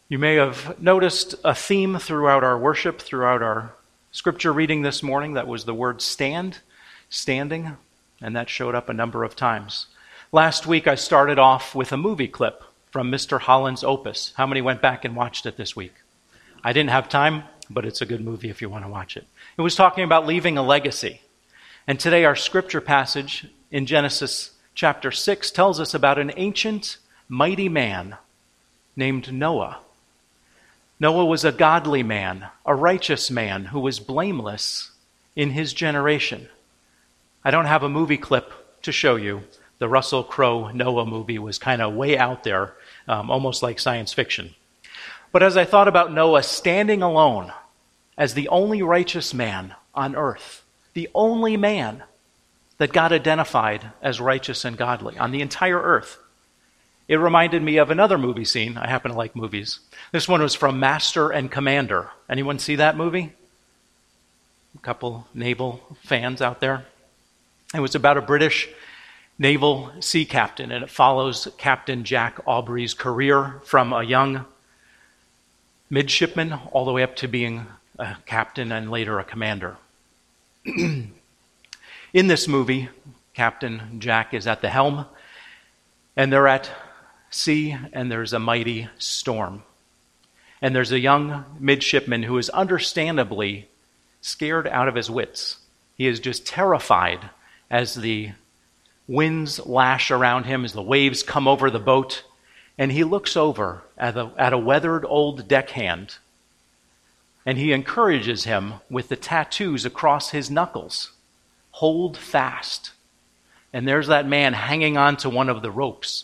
You may have noticed a theme throughout our worship, throughout our scripture reading this morning. That was the word stand, standing, and that showed up a number of times. Last week I started off with a movie clip from Mr. Holland's Opus. How many went back and watched it this week? I didn't have time, but it's a good movie if you want to watch it. It was talking about leaving a legacy. And today our scripture passage in Genesis chapter 6 tells us about an ancient, mighty man named Noah. Noah was a godly man, a righteous man who was blameless in his generation. I don't have a movie clip to show you. The Russell Crowe Noah movie was kind of way out there, almost like science fiction. But as I thought about Noah standing alone as the only righteous man on earth, the only man that God identified as righteous and godly on the entire earth, it reminded me of another movie scene. I happen to like movies. This one was from Master and Commander. Anyone see that movie? A couple naval fans out there. It was about a British naval sea captain, and it follows Captain Jack Aubrey's career from a young midshipman all the way up to being a captain and later a commander. In this movie, Captain Jack is at the helm, and they're at sea, and there's a mighty storm. And there's a young midshipman who is understandably scared out of his wits. He is just terrified as the winds lash around him, as the waves come over the boat, and he looks over at a weathered old deckhand, and he encourages him with the tattoos across his knuckles. Hold fast. And there's that man hanging on to one of the ropes.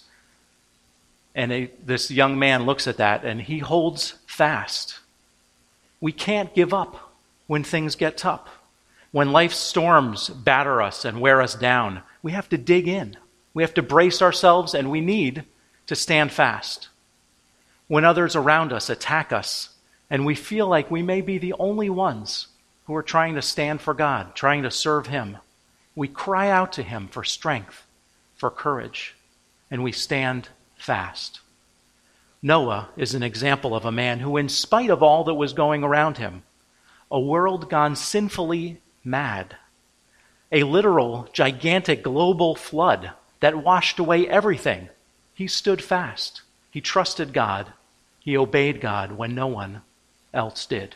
And this young man looks at that, and he holds fast. We can't give up when things get tough. When life's storms batter us and wear us down, we have to dig in. We have to brace ourselves, and we need to stand fast. When others around us attack us, and we feel like we may be the only ones who are trying to stand for God, trying to serve Him, we cry out to Him for strength, for courage, and we stand fast. Noah is an example of a man who, in spite of all that was going around him, a world gone sinfully mad, a literal, gigantic global flood that washed away everything, he stood fast. He trusted God. He obeyed God when no one else did.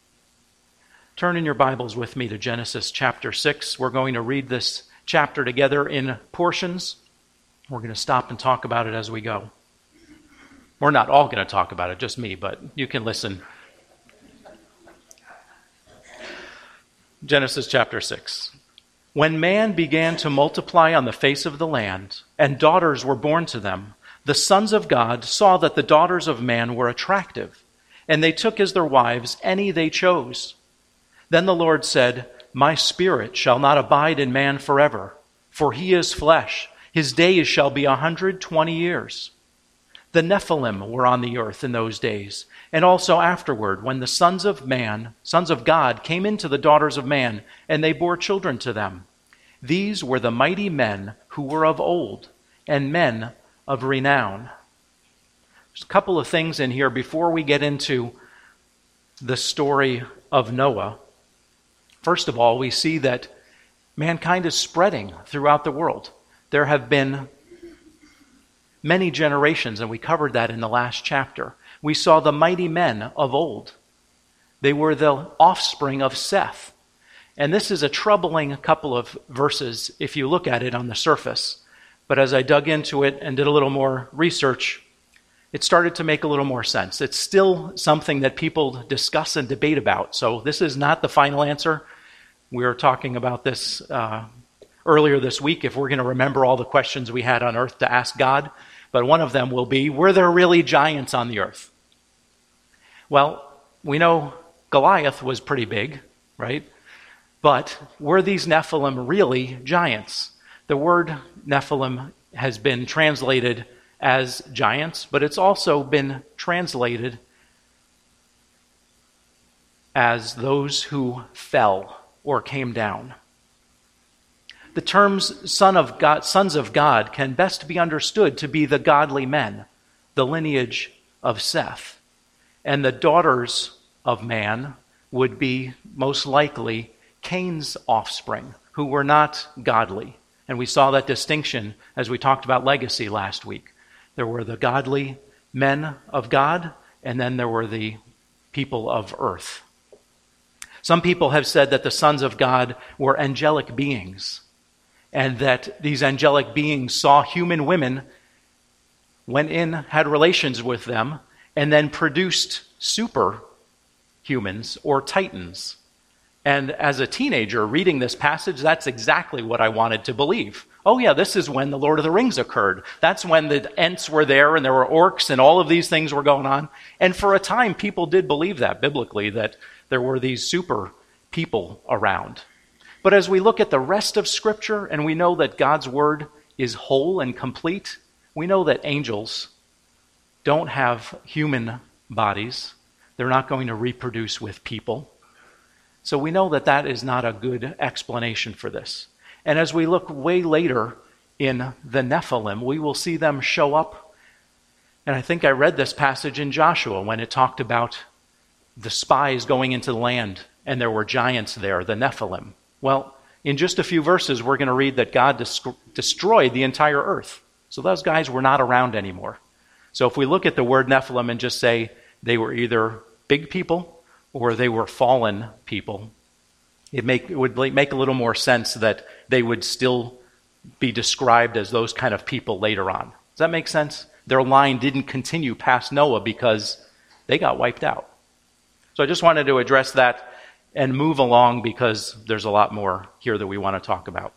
Turn in your Bibles with me to Genesis chapter 6. We're going to read this chapter together in portions. We're going to stop and talk about it as we go. We're not all going to talk about it, just me, but you can listen. Genesis chapter 6. When man began to multiply on the face of the land, and daughters were born to them, the sons of God saw that the daughters of man were attractive, and they took as their wives any they chose. Then the Lord said, My spirit shall not abide in man forever, for he is flesh. His days shall be 120 years. The Nephilim were on the earth in those days, and also afterward, when the sons of God, came into the daughters of man, and they bore children to them. These were the mighty men who were of old, and men of renown. There's a couple of things in here before we get into the story of Noah. First of all, we see that mankind is spreading throughout the world. There have been many generations, and we covered that in the last chapter. We saw the mighty men of old. They were the offspring of Seth. And this is a troubling couple of verses if you look at it on the surface. But as I dug into it and did a little more research, it started to make a little more sense. It's still something that people discuss and debate about. So this is not the final answer. We were talking about this earlier this week, if we're going to remember all the questions we had on earth to ask God. But one of them will be, were there really giants on the earth? Well, we know Goliath was pretty big, right? But were these Nephilim really giants? The word Nephilim has been translated as giants, but it's also been translated as those who fell or came down. The terms sons of God can best be understood to be the godly men, the lineage of Seth. And the daughters of man would be most likely Cain's offspring, who were not godly. And we saw that distinction as we talked about legacy last week. There were the godly men of God, and then there were the people of earth. Some people have said that the sons of God were angelic beings, and that these angelic beings saw human women, went in, had relations with them, and then produced superhumans or titans. And as a teenager reading this passage, that's exactly what I wanted to believe. Oh yeah, this is when the Lord of the Rings occurred. That's when the Ents were there and there were orcs and all of these things were going on. And for a time, people did believe that biblically, that there were these super people around. But as we look at the rest of Scripture and we know that God's Word is whole and complete, we know that angels don't have human bodies. They're not going to reproduce with people. So we know that that is not a good explanation for this. And as we look way later in the Nephilim, we will see them show up. And I think I read this passage in Joshua when it talked about the spies going into the land and there were giants there, the Nephilim. Well, in just a few verses, we're going to read that God destroyed the entire earth. So those guys were not around anymore. So if we look at the word Nephilim and just say they were either big people or they were fallen people, it would make a little more sense that they would still be described as those kind of people later on. Does that make sense? Their line didn't continue past Noah because they got wiped out. So I just wanted to address that and move along because there's a lot more here that we want to talk about.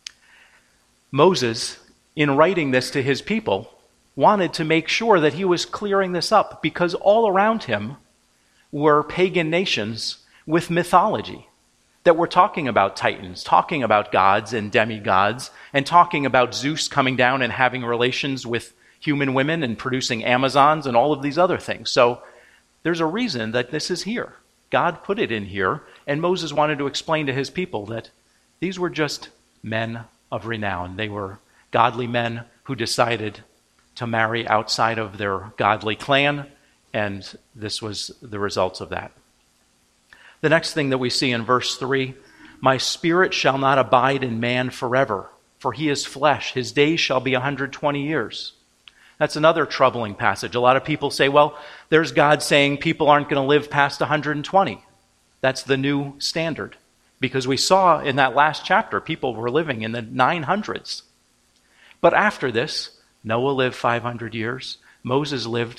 Moses, in writing this to his people, wanted to make sure that he was clearing this up because all around him were pagan nations with mythology that were talking about titans, talking about gods and demigods, and talking about Zeus coming down and having relations with human women and producing Amazons and all of these other things. So there's a reason that this is here. God put it in here, and Moses wanted to explain to his people that these were just men of renown. They were godly men who decided to marry outside of their godly clan, and this was the results of that. The next thing that we see in verse 3, my spirit shall not abide in man forever, for he is flesh. His days shall be 120 years. That's another troubling passage. A lot of people say, well, there's God saying people aren't going to live past 120. That's the new standard. Because we saw in that last chapter, people were living in the 900s. But after this, Noah lived 500 years. Moses lived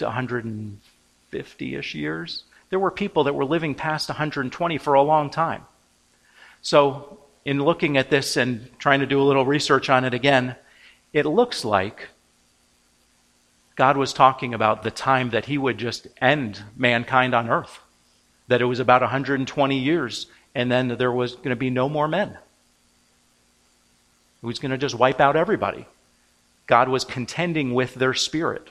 150-ish years. There were people that were living past 120 for a long time. So in looking at this and trying to do a little research on it again, it looks like God was talking about the time that he would just end mankind on earth. That it was about 120 years, and then there was going to be no more men. He was going to just wipe out everybody. God was contending with their spirit.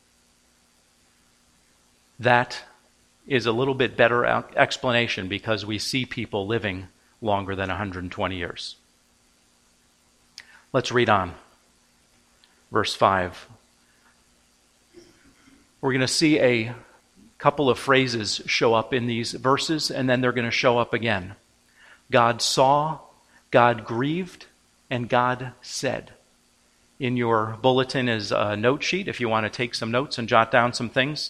That is a little bit better explanation because we see people living longer than 120 years. Let's read on. Verse 5. We're going to see a couple of phrases show up in these verses, and then they're going to show up again. God saw, God grieved, and God said. In your bulletin is a note sheet if you want to take some notes and jot down some things.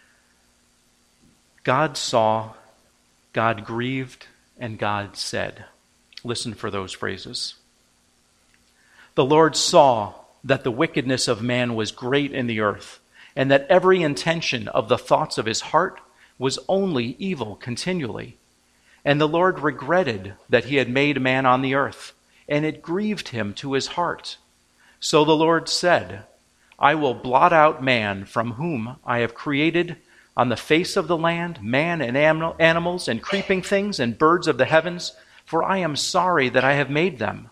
God saw, God grieved, and God said. Listen for those phrases. The Lord saw that the wickedness of man was great in the earth, and that every intention of the thoughts of his heart was only evil continually. And the Lord regretted that he had made man on the earth, and it grieved him to his heart. So the Lord said, I will blot out man from whom I have created on the face of the land, man and animals and creeping things and birds of the heavens, for I am sorry that I have made them.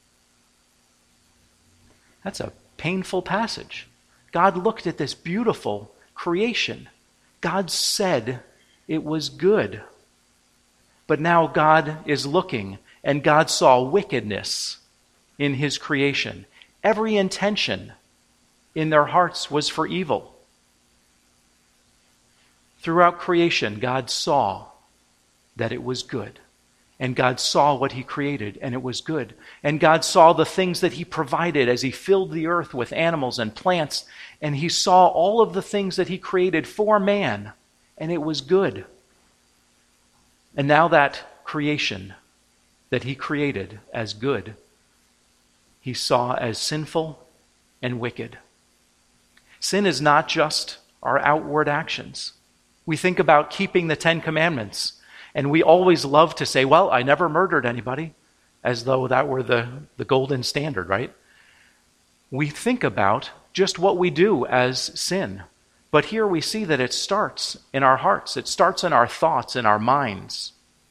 That's a painful passage. God looked at this beautiful creation. God said it was good. But now God is looking, and God saw wickedness in his creation. Every intention in their hearts was for evil. Throughout creation, God saw that it was good. And God saw what he created, and it was good. And God saw the things that he provided as he filled the earth with animals and plants, and he saw all of the things that he created for man, and it was good. And now that creation that he created as good, he saw as sinful and wicked. Sin is not just our outward actions. We think about keeping the 10 Commandments, and we always love to say, well, I never murdered anybody, as though that were the golden standard, right? We think about just what we do as sin. But here we see that it starts in our hearts. It starts in our thoughts, in our minds.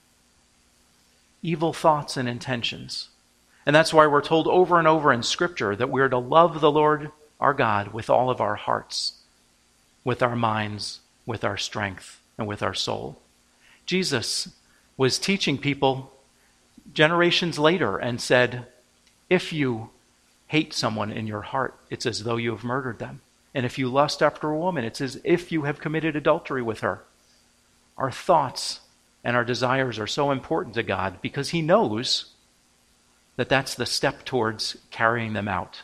Evil thoughts and intentions. And that's why we're told over and over in Scripture that we're to love the Lord our God with all of our hearts, with our minds, with our strength, and with our soul. Jesus was teaching people generations later and said, if you hate someone in your heart, it's as though you have murdered them. And if you lust after a woman, it's as if you have committed adultery with her. Our thoughts and our desires are so important to God because he knows that that's the step towards carrying them out.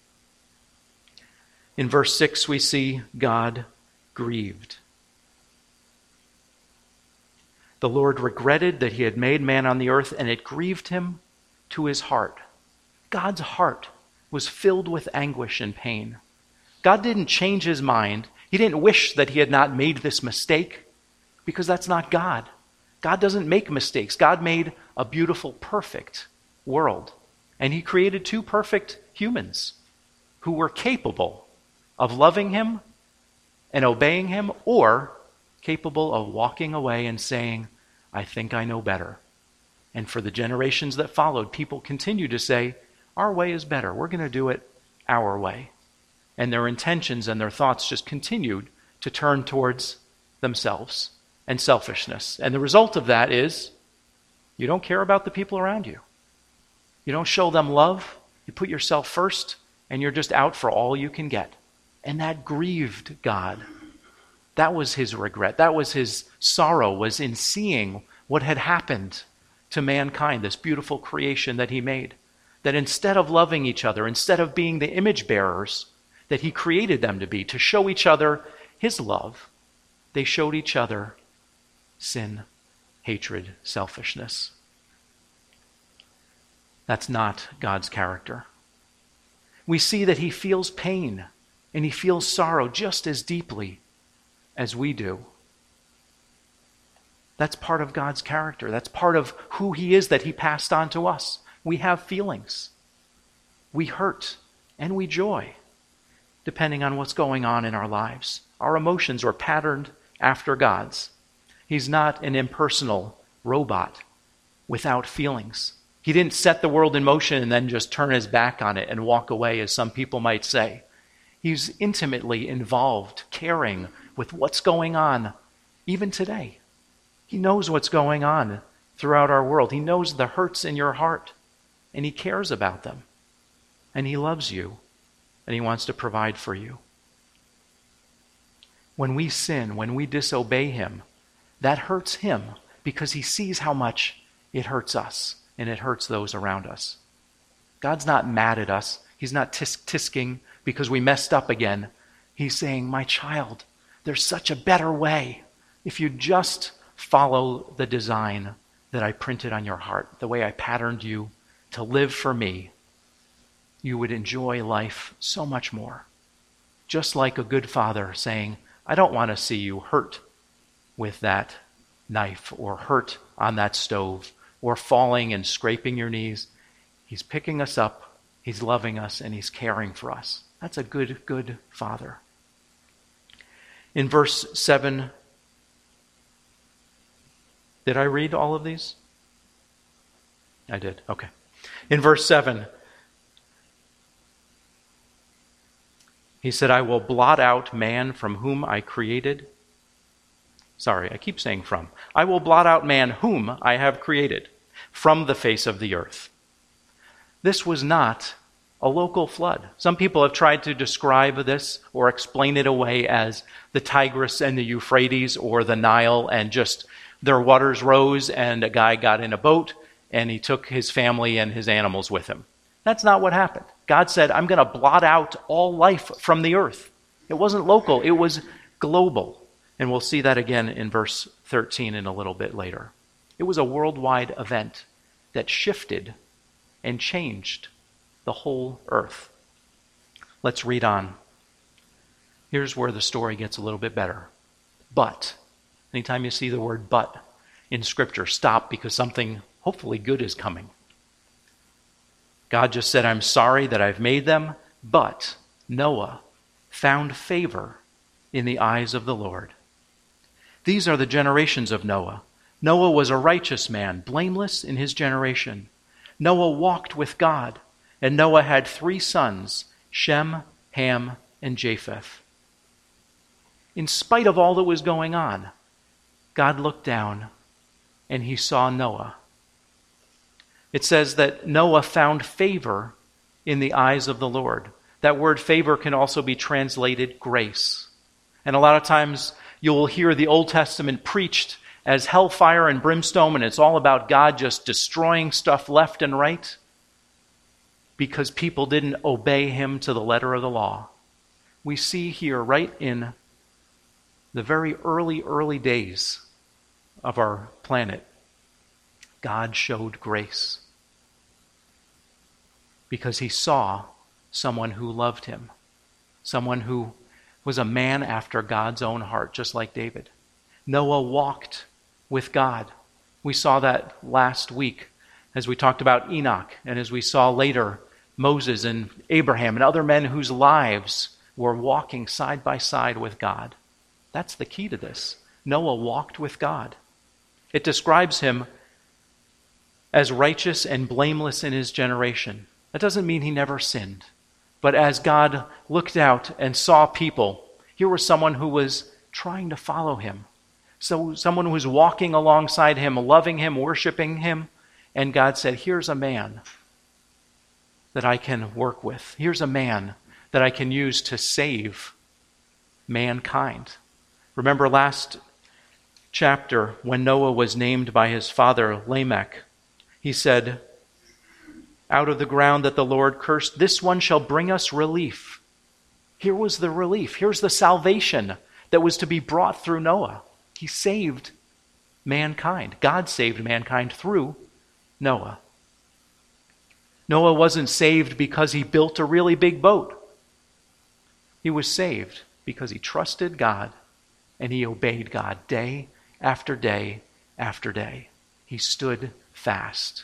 In verse 6, we see God grieved. The Lord regretted that he had made man on the earth, and it grieved him to his heart. God's heart was filled with anguish and pain. God didn't change his mind. He didn't wish that he had not made this mistake, because that's not God. God doesn't make mistakes. God made a beautiful, perfect world. And he created 2 perfect humans who were capable of loving him and obeying him, or capable of walking away and saying, I think I know better. And for the generations that followed, people continue to say, our way is better. We're going to do it our way. And their intentions and their thoughts just continued to turn towards themselves and selfishness. And the result of that is you don't care about the people around you. You don't show them love. You put yourself first, and you're just out for all you can get. And that grieved God. That was his regret. That was his sorrow, was in seeing what had happened to mankind, this beautiful creation that he made. That instead of loving each other, instead of being the image bearers that he created them to be, to show each other his love, they showed each other sin, hatred, selfishness. That's not God's character. We see that he feels pain and he feels sorrow just as deeply as we do. That's part of God's character. That's part of who he is that he passed on to us. We have feelings. We hurt and we joy, depending on what's going on in our lives. Our emotions are patterned after God's. He's not an impersonal robot without feelings. He didn't set the world in motion and then just turn his back on it and walk away, as some people might say. He's intimately involved, caring with what's going on even today. He knows what's going on throughout our world. He knows the hurts in your heart, and he cares about them. And he loves you, and he wants to provide for you. When we sin, when we disobey him, that hurts him because he sees how much it hurts us and it hurts those around us. God's not mad at us. He's not tisk-tisking because we messed up again. He's saying, my child, there's such a better way. If you just follow the design that I printed on your heart, the way I patterned you to live for me, you would enjoy life so much more. Just like a good father saying, I don't want to see you hurt with that knife or hurt on that stove or falling and scraping your knees. He's picking us up, he's loving us, and he's caring for us. That's a good, good father. In verse 7, did I read all of these? I did, okay. In verse 7, he said, I will blot out man from whom I created. Sorry, I keep saying from. I will blot out man whom I have created from the face of the earth. This was not a local flood. Some people have tried to describe this or explain it away as the Tigris and the Euphrates or the Nile, and just their waters rose and a guy got in a boat and he took his family and his animals with him. That's not what happened. God said, I'm going to blot out all life from the earth. It wasn't local, it was global. And we'll see that again in verse 13 in a little bit later. It was a worldwide event that shifted and changed the whole earth. Let's read on. Here's where the story gets a little bit better. But, anytime you see the word but in Scripture, stop, because something hopefully good is coming. God just said, I'm sorry that I've made them, but Noah found favor in the eyes of the Lord. These are the generations of Noah. Noah was a righteous man, blameless in his generation. Noah walked with God, and Noah had 3 sons, Shem, Ham, and Japheth. In spite of all that was going on, God looked down and he saw Noah. It says that Noah found favor in the eyes of the Lord. That word favor can also be translated grace. And a lot of times you will hear the Old Testament preached as hellfire and brimstone, and it's all about God just destroying stuff left and right because people didn't obey him to the letter of the law. We see here right in the very early days of our planet, God showed grace because he saw someone who loved him, someone who was a man after God's own heart, just like David. Noah walked with God. We saw that last week as we talked about Enoch, and as we saw later Moses and Abraham and other men whose lives were walking side by side with God. That's the key to this. Noah walked with God. It describes him as righteous and blameless in his generation. That doesn't mean he never sinned. But as God looked out and saw people, here was someone who was trying to follow him. So someone who was walking alongside him, loving him, worshiping him. And God said, here's a man that I can work with. Here's a man that I can use to save mankind. Remember last chapter when Noah was named by his father Lamech, he said, out of the ground that the Lord cursed, this one shall bring us relief. Here was the relief. Here's the salvation that was to be brought through Noah. He saved mankind. God saved mankind through Noah. Noah wasn't saved because he built a really big boat. He was saved because he trusted God and he obeyed God day after day after day. He stood fast.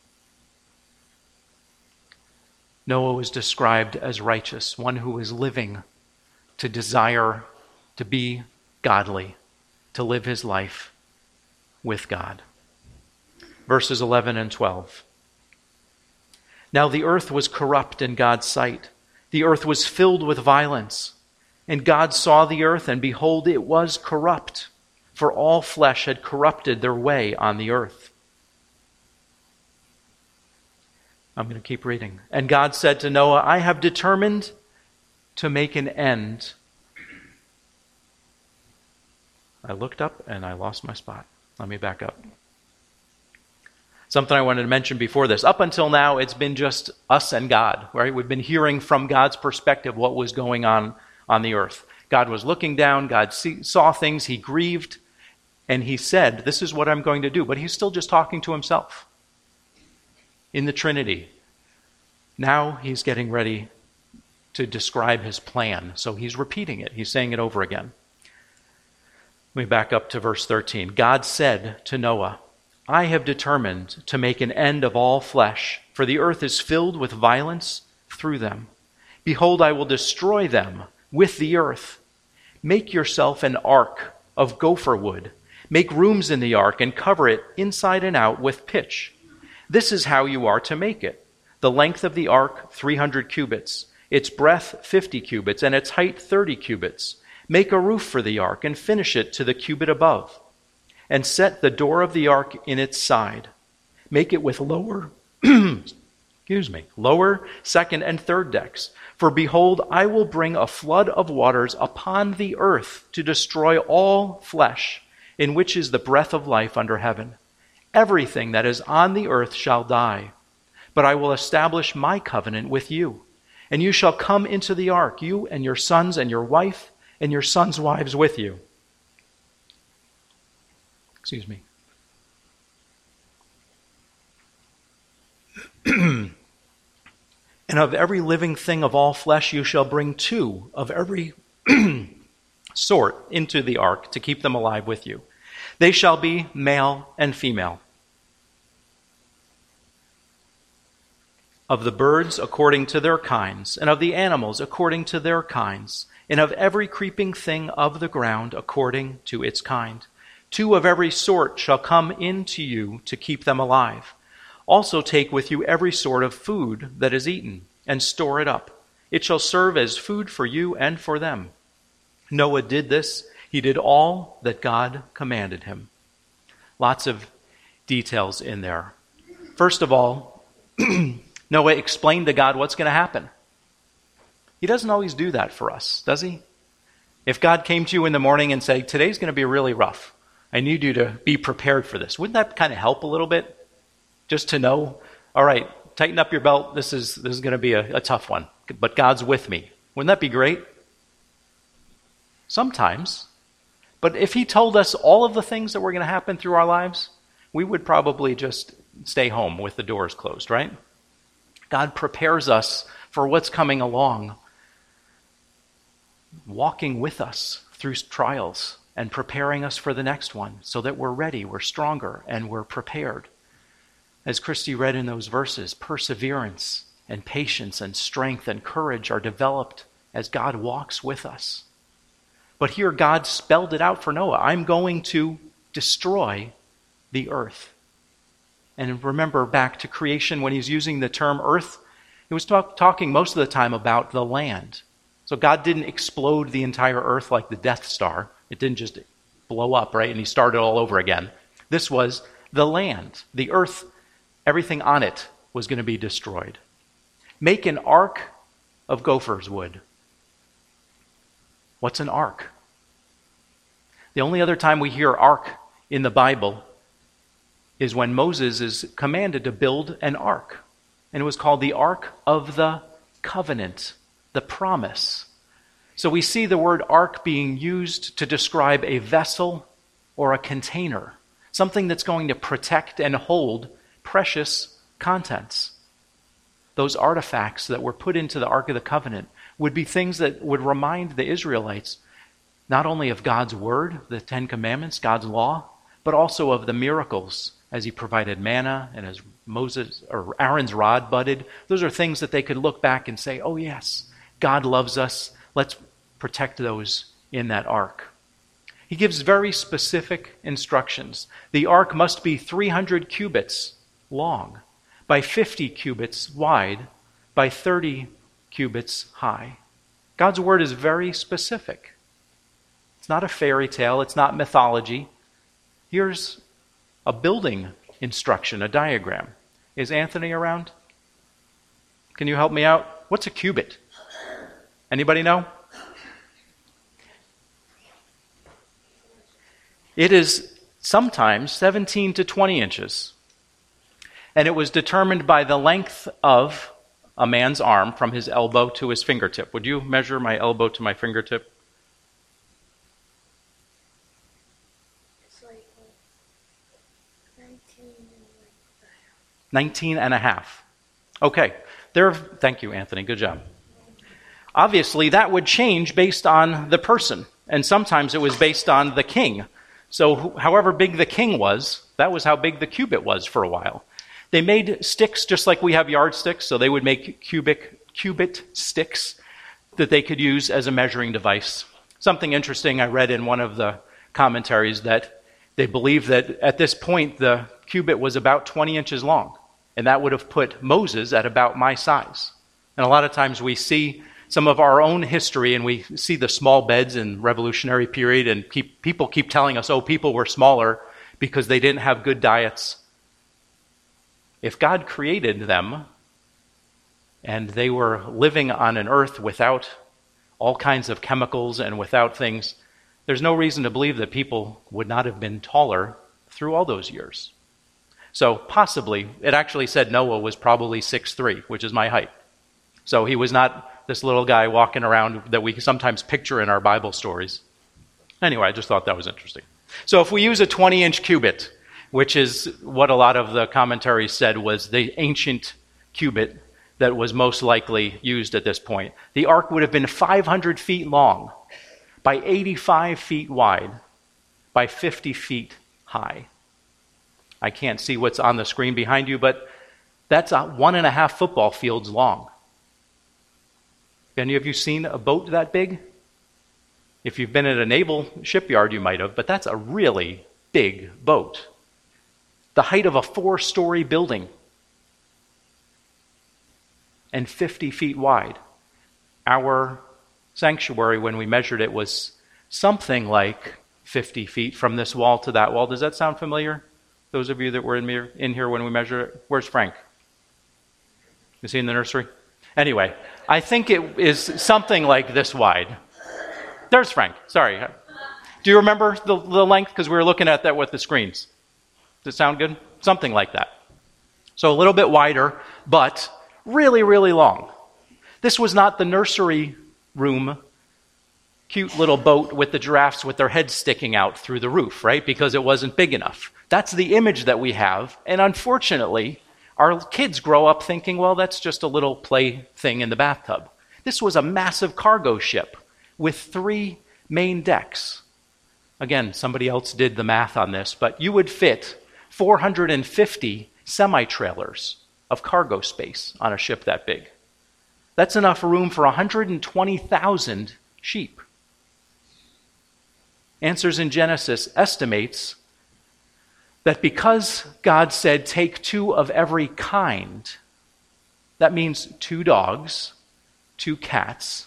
Noah was described as righteous, one who was living to desire to be godly, to live his life with God. Verses 11 and 12. Now the earth was corrupt in God's sight. The earth was filled with violence. And God saw the earth, and behold, it was corrupt, for all flesh had corrupted their way on the earth. I'm going to keep reading. And God said to Noah, I have determined to make an end. I looked up and I lost my spot. Let me back up. Something I wanted to mention before this. Up until now, it's been just us and God, right? We've been hearing from God's perspective what was going on the earth. God was looking down. God saw things. He grieved. And he said, this is what I'm going to do. But he's still just talking to himself in the Trinity. Now he's getting ready to describe his plan. So he's repeating it. He's saying it over again. Let me back up to verse 13. God said to Noah, I have determined to make an end of all flesh, for the earth is filled with violence through them. Behold, I will destroy them with the earth. Make yourself an ark of gopher wood. Make rooms in the ark and cover it inside and out with pitch. This is how you are to make it. The length of the ark, 300 cubits. Its breadth, 50 cubits, and its height, 30 cubits. Make a roof for the ark and finish it to the cubit above. And set the door of the ark in its side. Make it with lower lower, second, and third decks. For behold, I will bring a flood of waters upon the earth to destroy all flesh, in which is the breath of life under heaven. Everything that is on the earth shall die. But I will establish my covenant with you, and you shall come into the ark, you and your sons and your wife and your sons' wives with you. And of every living thing of all flesh you shall bring 2 of every sort into the ark to keep them alive with you. They shall be male and female. Of the birds according to their kinds, and of the animals according to their kinds, and of every creeping thing of the ground according to its kind. 2 of every sort shall come into you to keep them alive. Also take with you every sort of food that is eaten, and store it up. It shall serve as food for you and for them. Noah did this. He did all that God commanded him. Lots of details in there. First of all, Noah explained to God what's going to happen. He doesn't always do that for us, does he? If God came to you in the morning and said, today's going to be really rough, I need you to be prepared for this, wouldn't that kind of help a little bit? Just to know, all right, tighten up your belt, this is going to be a tough one, but God's with me. Wouldn't that be great? Sometimes. But if he told us all of the things that were going to happen through our lives, we would probably just stay home with the doors closed, right? God prepares us for what's coming along, walking with us through trials and preparing us for the next one so that we're ready, we're stronger, and we're prepared. As Christy read in those verses, perseverance and patience and strength and courage are developed as God walks with us. But here God spelled it out for Noah. I'm going to destroy the earth. And remember back to creation when he's using the term earth, he was talking most of the time about the land. So God didn't explode the entire earth like the Death Star. It didn't just blow up, right? And he started all over again. This was the land, the earth. Everything on it was going to be destroyed. Make an ark of gopher's wood. What's an ark? The only other time we hear ark in the Bible is when Moses is commanded to build an ark. And it was called the Ark of the Covenant, the promise. So we see the word ark being used to describe a vessel or a container, something that's going to protect and hold precious contents. Those artifacts that were put into the Ark of the Covenant would be things that would remind the Israelites not only of God's word, the 10 Commandments, God's law, but also of the miracles as he provided manna and as Moses or Aaron's rod budded. Those are things that they could look back and say, oh yes, God loves us. Let's protect those in that ark. He gives very specific instructions. The ark must be 300 cubits long, by 50 cubits wide, by 30 cubits high. God's word is very specific. It's not a fairy tale. It's not mythology. Here's a building instruction, a diagram. Is Anthony around? Can you help me out? What's a cubit? Anybody know? It is sometimes 17 to 20 inches. And it was determined by the length of a man's arm from his elbow to his fingertip. Would you measure my elbow to my fingertip? It's like 19 and a half. Okay. Thank you, Anthony. Good job. Obviously, that would change based on the person. And sometimes it was based on the king. So however big the king was, that was how big the cubit was for a while. They made sticks just like we have yardsticks, so they would make cubit sticks that they could use as a measuring device. Something interesting I read in one of the commentaries that they believe that at this point the cubit was about 20 inches long, and that would have put Moses at about my size. And a lot of times we see some of our own history and we see the small beds in Revolutionary period, and people keep telling us, oh, people were smaller because they didn't have good diets. If God created them and they were living on an earth without all kinds of chemicals and without things. There's no reason to believe that people would not have been taller through all those years. So possibly, it actually said Noah was probably 6'3", which is my height. So he was not this little guy walking around that we sometimes picture in our Bible stories. Anyway, I just thought that was interesting. So if we use a 20-inch cubit, which is what a lot of the commentaries said was the ancient cubit that was most likely used at this point, the ark would have been 500 feet long by 85 feet wide by 50 feet high. I can't see what's on the screen behind you, but that's 1.5 football fields long. Any of you seen a boat that big? If you've been at a naval shipyard, you might have, but that's a really big boat. The height of a 4-story building and 50 feet wide. Our sanctuary, when we measured it, was something like 50 feet from this wall to that wall. Does that sound familiar? Those of you that were in here when we measured it? Where's Frank? Is he in the nursery? Anyway, I think it is something like this wide. There's Frank. Sorry. Do you remember the length? Because we were looking at that with the screens. Does it sound good? Something like that. So a little bit wider, but really, really long. This was not the nursery room cute little boat with the giraffes with their heads sticking out through the roof, right? Because it wasn't big enough. That's the image that we have. And unfortunately, our kids grow up thinking, well, that's just a little play thing in the bathtub. This was a massive cargo ship with 3 main decks. Again, somebody else did the math on this, but you would fit 450 semi-trailers of cargo space on a ship that big. That's enough room for 120,000 sheep. Answers in Genesis estimates that because God said, take 2 of every kind, that means 2 dogs, 2 cats,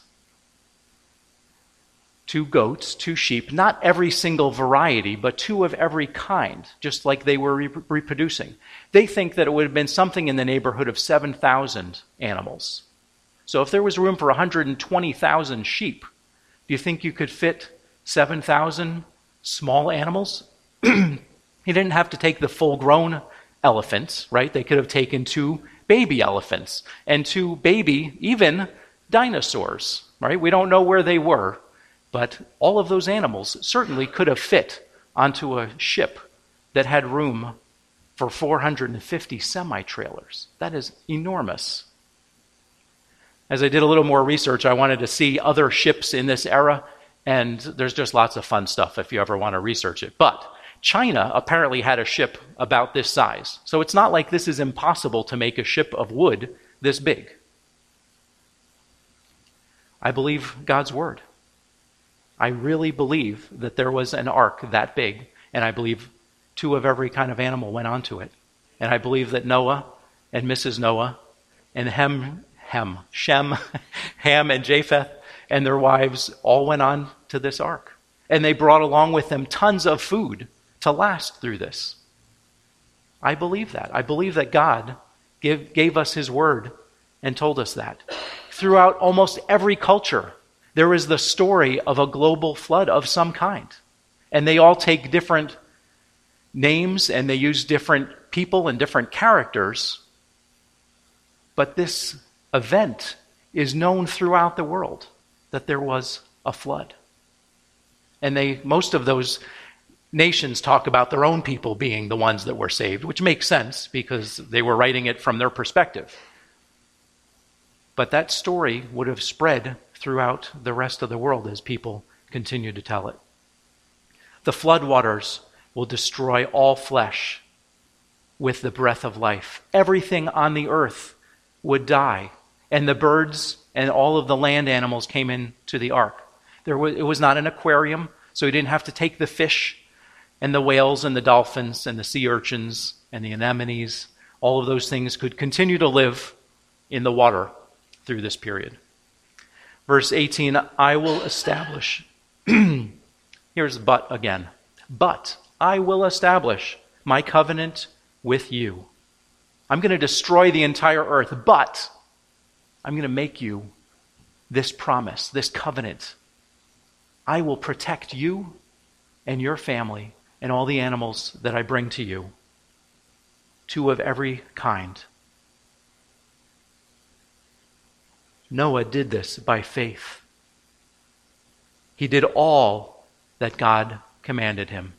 2 goats, 2 sheep, not every single variety, but 2 of every kind, just like they were reproducing. They think that it would have been something in the neighborhood of 7,000 animals. So if there was room for 120,000 sheep, do you think you could fit 7,000 small animals? He didn't have to take the full-grown elephants, right? They could have taken 2 baby elephants and 2 baby, even dinosaurs, right? We don't know where they were, but all of those animals certainly could have fit onto a ship that had room for 450 semi-trailers. That is enormous. As I did a little more research, I wanted to see other ships in this era, and there's just lots of fun stuff if you ever want to research it. But China apparently had a ship about this size. So it's not like this is impossible to make a ship of wood this big. I believe God's word. I really believe that there was an ark that big, and I believe 2 of every kind of animal went onto it. And I believe that Noah and Mrs. Noah and Shem, Ham and Japheth and their wives all went on to this ark. And they brought along with them tons of food to last through this. I believe that. I believe that God gave us his word and told us that. Throughout almost every culture, there is the story of a global flood of some kind. And they all take different names and they use different people and different characters. But this event is known throughout the world, that there was a flood. And most of those nations talk about their own people being the ones that were saved, which makes sense because they were writing it from their perspective. But that story would have spread throughout the rest of the world as people continue to tell it. The floodwaters will destroy all flesh with the breath of life. Everything on the earth would die, and the birds and all of the land animals came into the ark. It was not an aquarium, so you didn't have to take the fish and the whales and the dolphins and the sea urchins and the anemones. All of those things could continue to live in the water through this period. Verse 18, I will establish. Here's but again. But I will establish my covenant with you. I'm going to destroy the entire earth, but I'm going to make you this promise, this covenant. I will protect you and your family and all the animals that I bring to you, 2 of every kind. Noah did this by faith. He did all that God commanded him.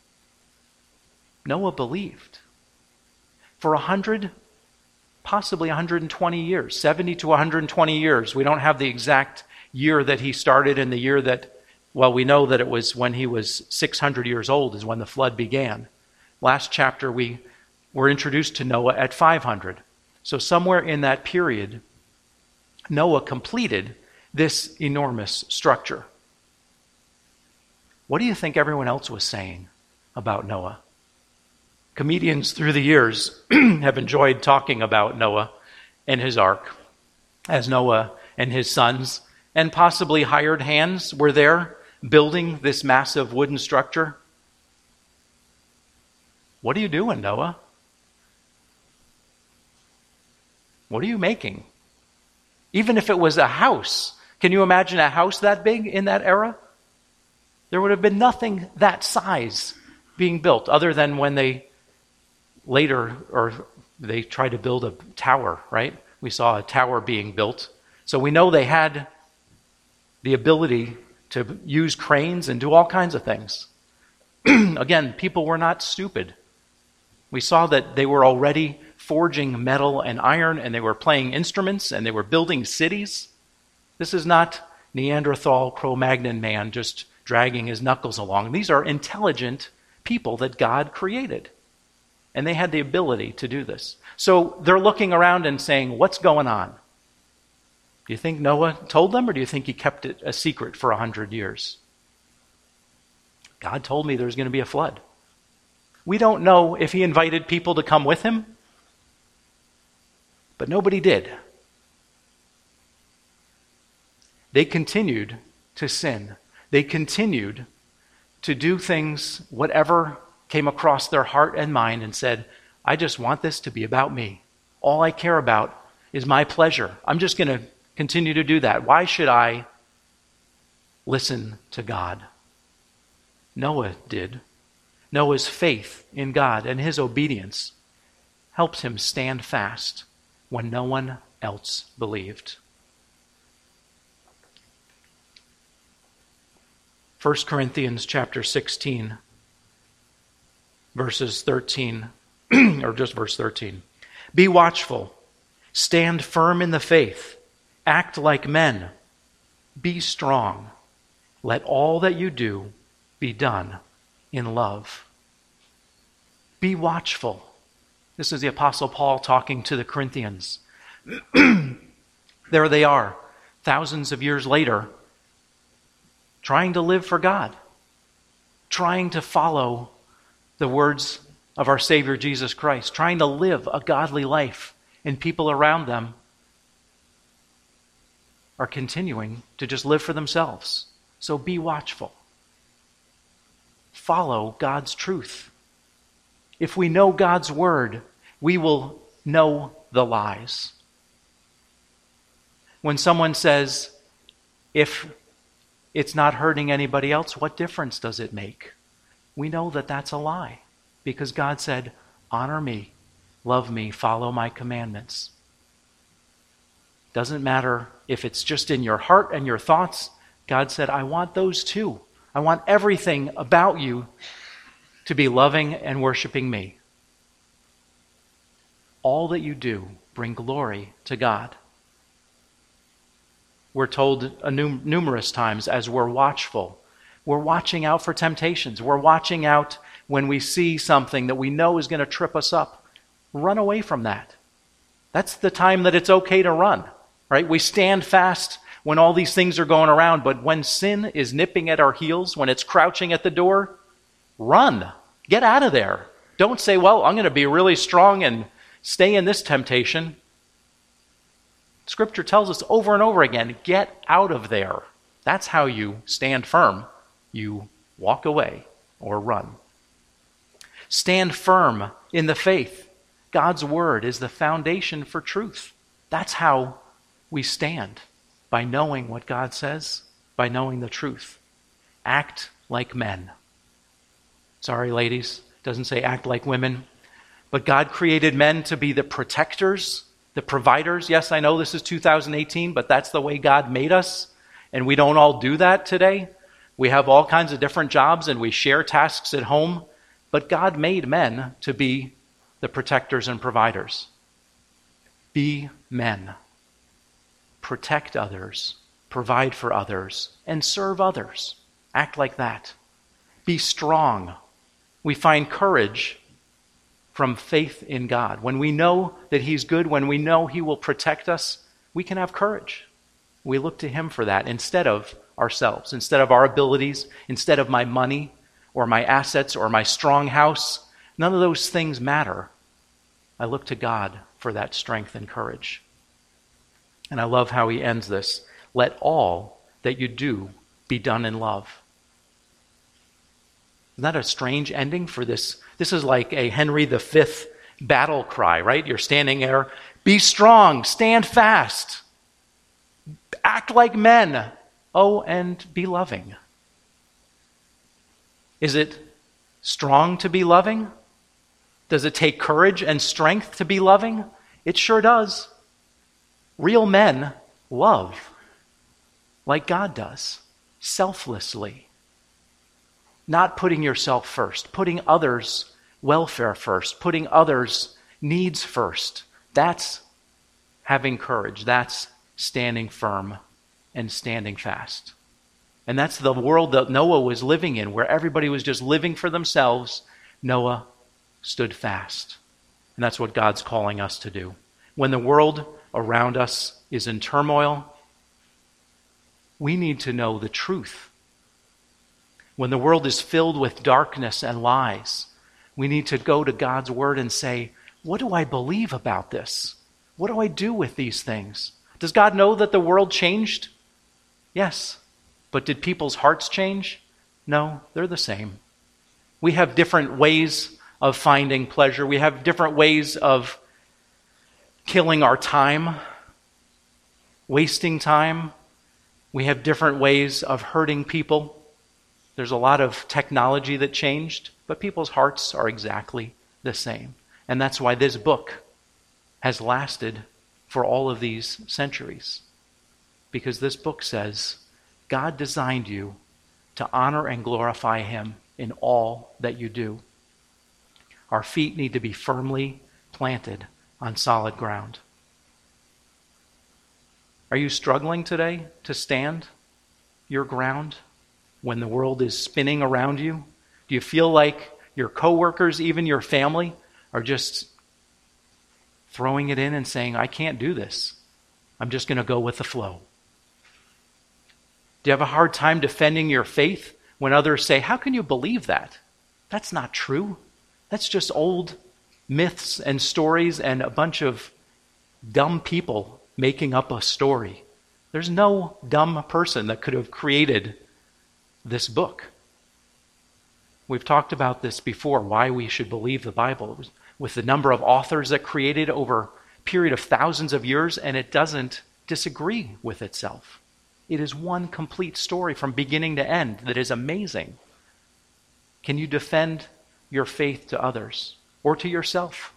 Noah believed. For 100, possibly 120 years, 70 to 120 years. We don't have the exact year that he started and the year that, well, we know that it was when he was 600 years old is when the flood began. Last chapter, we were introduced to Noah at 500. So somewhere in that period, Noah completed this enormous structure. What do you think everyone else was saying about Noah? Comedians through the years have enjoyed talking about Noah and his ark, as Noah and his sons and possibly hired hands were there building this massive wooden structure. What are you doing, Noah? What are you making? Even if it was a house, can you imagine a house that big in that era? There would have been nothing that size being built other than when they tried to build a tower, right? We saw a tower being built. So we know they had the ability to use cranes and do all kinds of things. Again, people were not stupid. We saw that they were already forging metal and iron, and they were playing instruments, and they were building cities. This is not Neanderthal Cro-Magnon man just dragging his knuckles along. These are intelligent people that God created. And they had the ability to do this. So they're looking around and saying, what's going on? Do you think Noah told them, or do you think he kept it a secret for 100 years? God told me there's going to be a flood. We don't know if he invited people to come with him, but nobody did. They continued to sin. They continued to do things, whatever came across their heart and mind, and said, I just want this to be about me. All I care about is my pleasure. I'm just going to continue to do that. Why should I listen to God? Noah did. Noah's faith in God and his obedience helped him stand fast when no one else believed. 1 Corinthians chapter 16, verses 13, or just verse 13. Be watchful, stand firm in the faith, act like men, be strong. Let all that you do be done in love. Be watchful. This is the Apostle Paul talking to the Corinthians. There they are, thousands of years later, trying to live for God, trying to follow the words of our Savior Jesus Christ, trying to live a godly life, and people around them are continuing to just live for themselves. So be watchful. Follow God's truth. If we know God's word, we will know the lies. When someone says, if it's not hurting anybody else, what difference does it make? We know that that's a lie, because God said, honor me, love me, follow my commandments. Doesn't matter if it's just in your heart and your thoughts. God said, I want those too. I want everything about you to be loving and worshiping me. All that you do, bring glory to God. We're told numerous times as we're watchful. We're watching out for temptations. We're watching out when we see something that we know is going to trip us up. Run away from that. That's the time that it's okay to run, right? We stand fast when all these things are going around, but when sin is nipping at our heels, when it's crouching at the door, run. Get out of there. Don't say, well, I'm going to be really strong and stay in this temptation. Scripture tells us over and over again, get out of there. That's how you stand firm. You walk away or run. Stand firm in the faith. God's word is the foundation for truth. That's how We stand by knowing what God says, by knowing the truth. Act like men. Sorry, ladies, it doesn't say act like women. But God created men to be the protectors, the providers. Yes, I know this is 2018, but that's the way God made us. And we don't all do that today. We have all kinds of different jobs and we share tasks at home. But God made men to be the protectors and providers. Be men. Protect others, provide for others, and serve others. Act like that. Be strong. We find courage from faith in God. When we know that He's good, when we know He will protect us, we can have courage. We look to Him for that instead of ourselves, instead of our abilities, instead of my money or my assets or my strong house. None of those things matter. I look to God for that strength and courage. And I love how he ends this. Let all that you do be done in love. Isn't that a strange ending for this? This is like a Henry V battle cry, right? You're standing there. Be strong. Stand fast. Act like men. Oh, and be loving. Is it strong to be loving? Does it take courage and strength to be loving? It sure does. Real men love like God does, selflessly. Not putting yourself first, putting others' welfare first, putting others' needs first. That's having courage. That's standing firm and standing fast. And that's the world that Noah was living in, where everybody was just living for themselves. Noah stood fast. And that's what God's calling us to do. When the world around us is in turmoil, we need to know the truth. When the world is filled with darkness and lies, we need to go to God's word and say, what do I believe about this? What do I do with these things? Does God know that the world changed? Yes. But did people's hearts change? No, they're the same. We have different ways of finding pleasure. We have different ways of killing our time, wasting time. We have different ways of hurting people. There's a lot of technology that changed, but people's hearts are exactly the same. And that's why this book has lasted for all of these centuries. Because this book says, God designed you to honor and glorify Him in all that you do. Our feet need to be firmly planted on solid ground. Are you struggling today to stand your ground when the world is spinning around you? Do you feel like your coworkers, even your family, are just throwing it in and saying, I can't do this. I'm just going to go with the flow? Do you have a hard time defending your faith when others say, how can you believe that? That's not true. That's just old myths and stories and a bunch of dumb people making up a story. There's no dumb person that could have created this book. We've talked about this before, why we should believe the Bible. With the number of authors that created over a period of thousands of years, and it doesn't disagree with itself. It is one complete story from beginning to end that is amazing. Can you defend your faith to others or to yourself?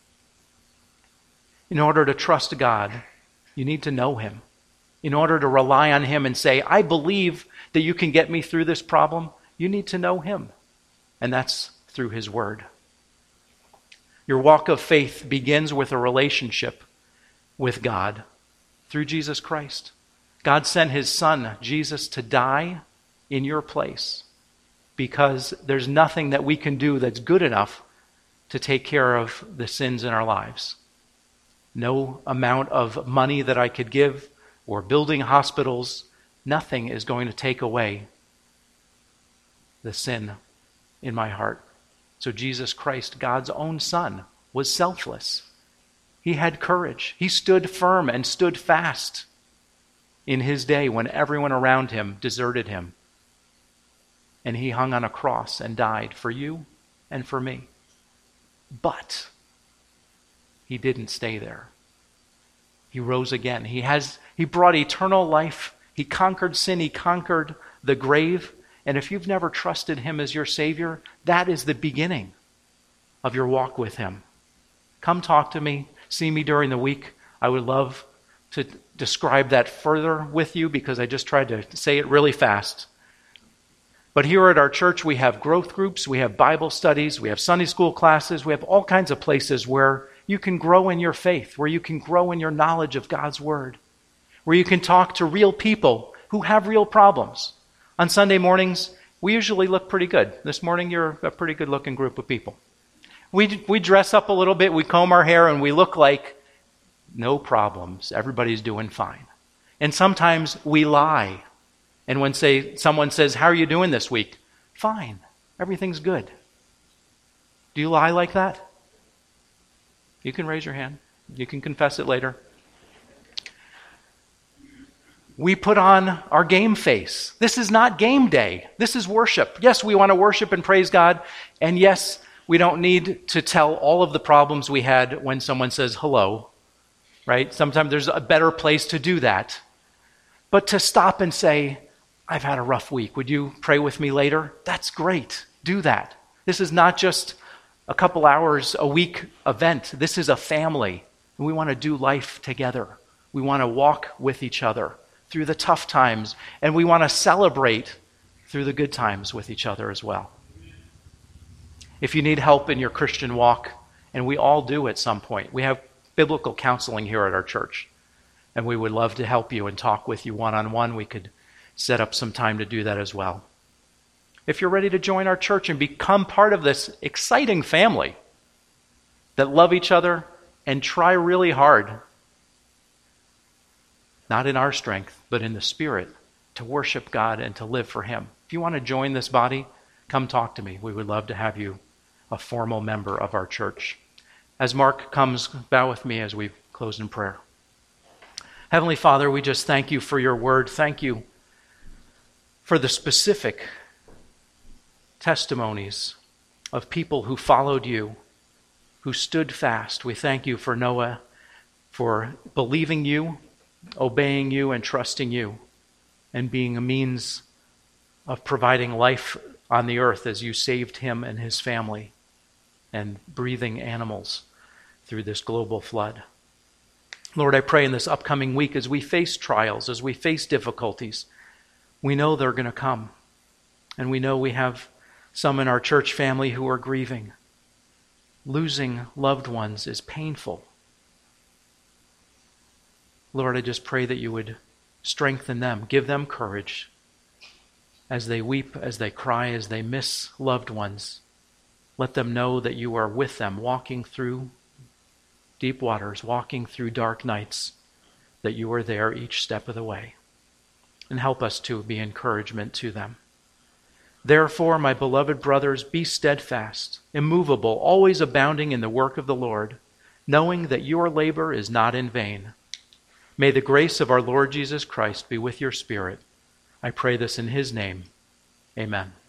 In order to trust God, you need to know Him. In order to rely on Him and say, I believe that you can get me through this problem, you need to know Him. And that's through His Word. Your walk of faith begins with a relationship with God through Jesus Christ. God sent His Son, Jesus, to die in your place because there's nothing that we can do that's good enough to take care of the sins in our lives. No amount of money that I could give or building hospitals, nothing is going to take away the sin in my heart. So Jesus Christ, God's own Son, was selfless. He had courage. He stood firm and stood fast in His day when everyone around Him deserted Him. And He hung on a cross and died for you and for me. But He didn't stay there. He rose again. He brought eternal life. He conquered sin. He conquered the grave. And if you've never trusted him as your Savior, that is the beginning of your walk with him. Come talk to me. See me during the week. I would love to describe that further with you because I just tried to say it really fast. But here at our church, we have growth groups, we have Bible studies, we have Sunday school classes, we have all kinds of places where you can grow in your faith, where you can grow in your knowledge of God's Word, where you can talk to real people who have real problems. On Sunday mornings, we usually look pretty good. This morning, you're a pretty good-looking group of people. We dress up a little bit, we comb our hair, and we look like no problems. Everybody's doing fine. And sometimes we lie. And when someone says, how are you doing this week? Fine. Everything's good. Do you lie like that? You can raise your hand. You can confess it later. We put on our game face. This is not game day. This is worship. Yes, we want to worship and praise God. And yes, we don't need to tell all of the problems we had when someone says hello, right? Sometimes there's a better place to do that. But to stop and say, I've had a rough week. Would you pray with me later? That's great. Do that. This is not just a couple hours a week event. This is a family. And we want to do life together. We want to walk with each other through the tough times. And we want to celebrate through the good times with each other as well. If you need help in your Christian walk, and we all do at some point, we have biblical counseling here at our church. And we would love to help you and talk with you one-on-one. We could set up some time to do that as well. If you're ready to join our church and become part of this exciting family that love each other and try really hard, not in our strength, but in the Spirit, to worship God and to live for him. If you want to join this body, come talk to me. We would love to have you a formal member of our church. As Mark comes, bow with me as we close in prayer. Heavenly Father, we just thank you for your word. Thank you for the specific testimonies of people who followed you, who stood fast. We thank you for Noah, for believing you, obeying you, and trusting you, and being a means of providing life on the earth as you saved him and his family, and breathing animals through this global flood. Lord, I pray in this upcoming week as we face trials, as we face difficulties, we know they're going to come. And we know we have some in our church family who are grieving. Losing loved ones is painful. Lord, I just pray that you would strengthen them, give them courage as they weep, as they cry, as they miss loved ones. Let them know that you are with them, walking through deep waters, walking through dark nights, that you are there each step of the way. And help us to be encouragement to them. Therefore, my beloved brothers, be steadfast, immovable, always abounding in the work of the Lord, knowing that your labor is not in vain. May the grace of our Lord Jesus Christ be with your spirit. I pray this in his name. Amen.